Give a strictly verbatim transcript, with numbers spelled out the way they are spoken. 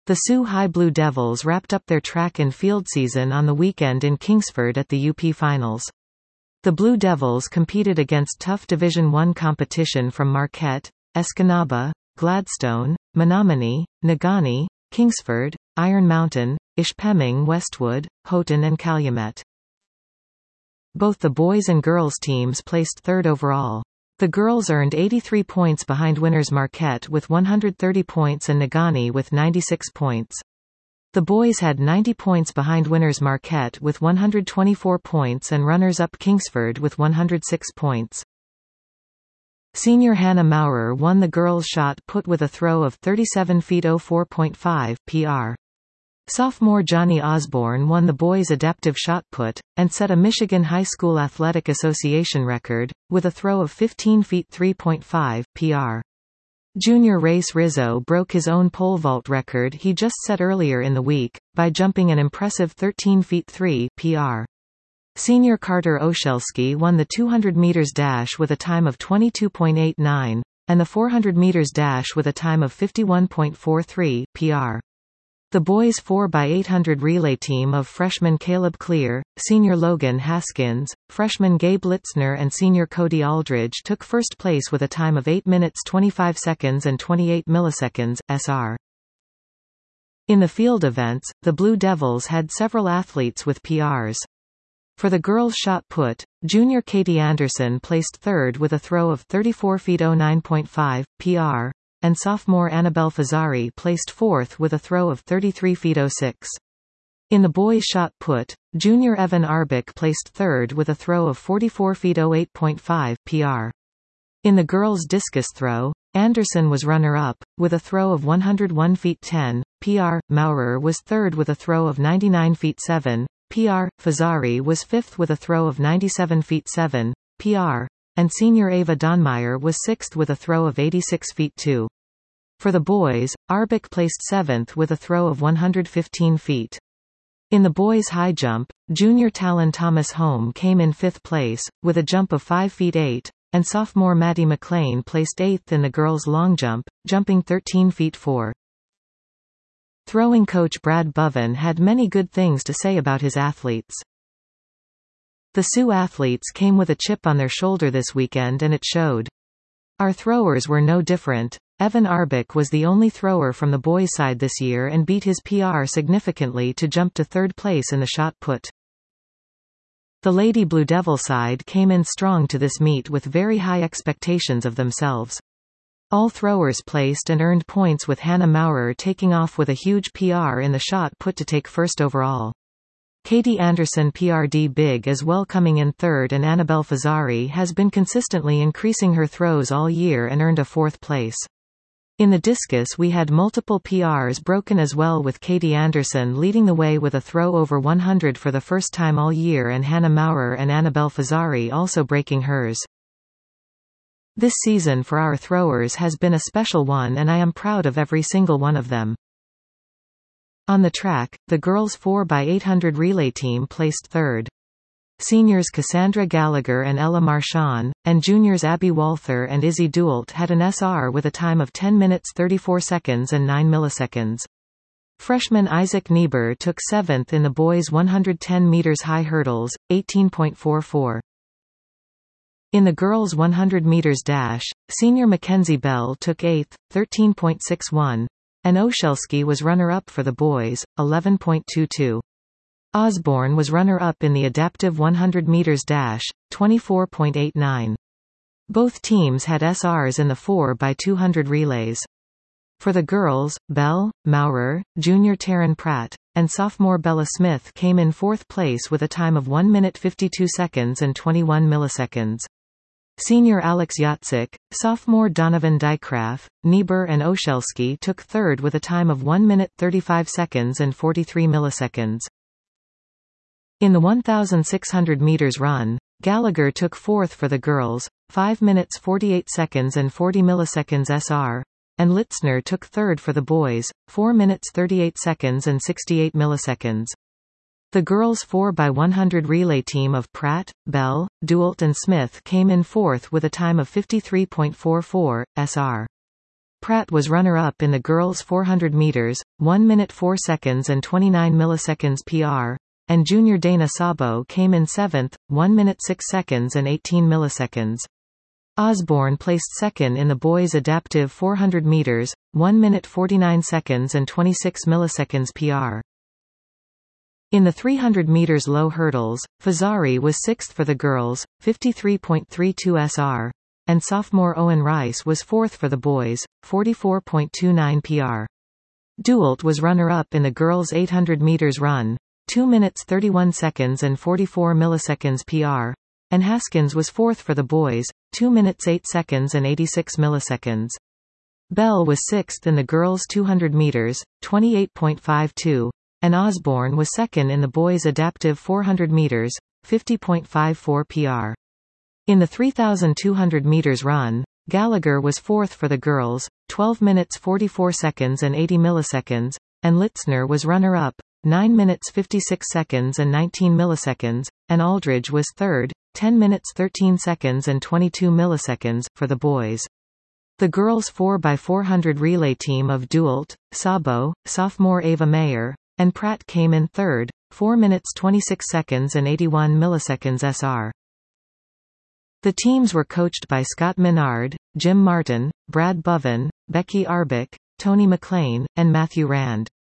The Soo High Blue Devils wrapped up their track and field season on the weekend in Kingsford at the U P Finals. The Blue Devils competed against tough Division one competition from Marquette, Escanaba, Gladstone, Menominee, Negaunee, Kingsford, Iron Mountain, Ishpeming Westwood, Houghton and Calumet. Both the boys and girls teams placed third overall. The girls earned eighty-three points behind winners Marquette with one hundred thirty points and Negaunee with ninety-six points. The boys had ninety points behind winners Marquette with one hundred twenty-four points and runners-up Kingsford with one hundred six points. Senior Hannah Maurer won the girls' shot put with a throw of thirty-seven feet oh four point five P R. Sophomore Johnny Osborne won the boys' adaptive shot put, and set a Michigan High School Athletic Association record, with a throw of fifteen feet three point five P R. Junior Race Rizzo broke his own pole vault record he just set earlier in the week, by jumping an impressive thirteen feet three P R. Senior Carter Oshelski won the two hundred meters dash with a time of twenty-two point eight nine, and the four hundred meters dash with a time of fifty-one point four three P R. The boys' four by eight hundred relay team of freshman Caleb Clear, senior Logan Haskins, freshman Gabe Litzner and senior Cody Aldridge took first place with a time of eight minutes twenty-five seconds and twenty-eight milliseconds, S R. In the field events, the Blue Devils had several athletes with P Rs. For the girls' shot put, junior Katie Anderson placed third with a throw of thirty-four feet oh nine point five P R. And sophomore Annabelle Fazzari placed fourth with a throw of thirty-three feet oh six. In the boys' shot put, junior Evan Arbic placed third with a throw of forty-four feet oh eight point five P R. In the girls' discus throw, Anderson was runner-up, with a throw of one hundred one feet ten P R. Maurer was third with a throw of ninety-nine feet seven P R. Fazzari was fifth with a throw of ninety-seven feet seven P R. And senior Ava Donmeyer was sixth with a throw of eighty-six feet two. For the boys, Arbic placed seventh with a throw of one hundred fifteen feet. In the boys' high jump, junior Talon Thomas Home came in fifth place, with a jump of five feet eight, and sophomore Maddie McLean placed eighth in the girls' long jump, jumping thirteen feet four. Throwing coach Brad Boven had many good things to say about his athletes. The Sioux athletes came with a chip on their shoulder this weekend and it showed. Our throwers were no different. Evan Arbic was the only thrower from the boys' side this year and beat his P R significantly to jump to third place in the shot put. The Lady Blue Devil side came in strong to this meet with very high expectations of themselves. All throwers placed and earned points with Hannah Maurer taking off with a huge P R in the shot put to take first overall. Katie Anderson P R D big as well coming in third and Annabelle Fazzari has been consistently increasing her throws all year and earned a fourth place. In the discus we had multiple P Rs broken as well with Katie Anderson leading the way with a throw over one hundred for the first time all year and Hannah Maurer and Annabelle Fazzari also breaking hers. This season for our throwers has been a special one and I am proud of every single one of them. On the track, the girls' four by eight hundred relay team placed third. Seniors Cassandra Gallagher and Ella Marchand, and juniors Abby Walther and Izzy Dualt had an S R with a time of ten minutes thirty-four seconds and nine milliseconds. Freshman Isaac Niebuhr took seventh in the boys' one hundred ten meters high hurdles, eighteen point four four. In the girls' one hundred meters dash, senior Mackenzie Bell took eighth, thirteen point six one. And Oshelski was runner-up for the boys, eleven point two two. Osborne was runner-up in the adaptive one hundred meters dash, twenty-four point eight nine. Both teams had S Rs in the four by two hundred relays. For the girls, Bell, Maurer, junior Taryn Pratt, and sophomore Bella Smith came in fourth place with a time of one minute fifty-two seconds and twenty-one milliseconds. Senior Alex Yatzik, sophomore Donovan Dycraft, Niebuhr and Oshelski took third with a time of one minute thirty-five seconds and forty-three milliseconds. In the one thousand six hundred meters run, Gallagher took fourth for the girls, five minutes forty-eight seconds and forty milliseconds S R, and Litzner took third for the boys, four minutes thirty-eight seconds and sixty-eight milliseconds. The girls' four by one hundred relay team of Pratt, Bell, Dualt and Smith came in fourth with a time of fifty-three point four four, S R. Pratt was runner-up in the girls' four hundred meters, one minute four seconds and twenty-nine milliseconds P R, and junior Dana Sabo came in seventh, one minute six seconds and eighteen milliseconds. Osborne placed second in the boys' adaptive four hundred meters, one minute forty-nine seconds and twenty-six milliseconds P R. In the three hundred meters low hurdles, Fazari was sixth for the girls, fifty-three point three two S R, and sophomore Owen Rice was fourth for the boys, forty-four point two nine P R. Dualt was runner-up in the girls' eight hundred meters run, two minutes thirty-one seconds and forty-four milliseconds P R, and Haskins was fourth for the boys, two minutes eight seconds and eighty-six milliseconds. Bell was sixth in the girls' two hundred meters, twenty-eight point five two, and Osborne was second in the boys' adaptive four hundred meters, fifty point five four P R. In the three thousand two hundred meters run, Gallagher was fourth for the girls, twelve minutes forty-four seconds and eighty milliseconds, and Litzner was runner-up, nine minutes fifty-six seconds and nineteen milliseconds, and Aldridge was third, ten minutes thirteen seconds and twenty-two milliseconds, for the boys. The girls' four by four hundred relay team of Dualt, Sabo, sophomore Ava Mayer, and Pratt came in third, four minutes twenty-six seconds and eighty-one milliseconds S R. The teams were coached by Scott Minard, Jim Martin, Brad Boven, Becky Arbick, Tony McLean, and Matthew Rand.